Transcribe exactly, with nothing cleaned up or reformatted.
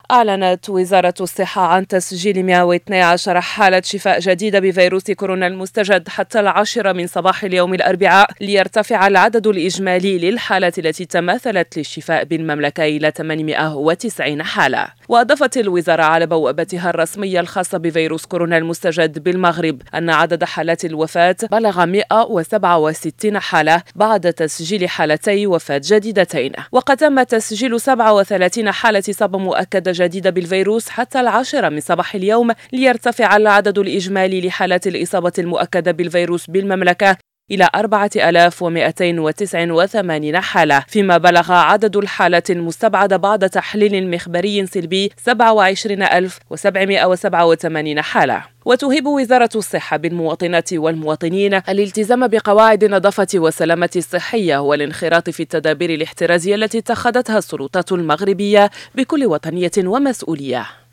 أعلنت وزارة الصحة عن تسجيل مئة واثني عشر حالة شفاء جديدة بفيروس كورونا المستجد حتى العاشرة من صباح اليوم الأربعاء، ليرتفع العدد الإجمالي للحالات التي تماثلت للشفاء بالمملكة إلى ثمانمئة وتسعين حالة. وأضافت الوزارة على بوابتها الرسمية الخاصة بفيروس كورونا المستجد بالمغرب أن عدد حالات الوفاة بلغ مئة وسبعة وستين حالة بعد تسجيل حالتي وفاة جديدتين. وقد تم تسجيل سبعة وثلاثين حالة إصابة مؤكدة جديدة بالفيروس حتى العاشرة من صباح اليوم، ليرتفع العدد الإجمالي لحالات الإصابة المؤكدة بالفيروس بالمملكة إلى أربعة آلاف ومئتين وتسعة وثمانين حالة، فيما بلغ عدد الحالات المستبعدة بعد تحليل مخبري سلبي سبعة وعشرين ألف وسبعمئة وسبعة وثمانين حالة. وتهب وزارة الصحة بالمواطنات والمواطنين الالتزام بقواعد النظافة والسلامة الصحية والانخراط في التدابير الاحترازية التي اتخذتها السلطات المغربية بكل وطنية ومسؤولية.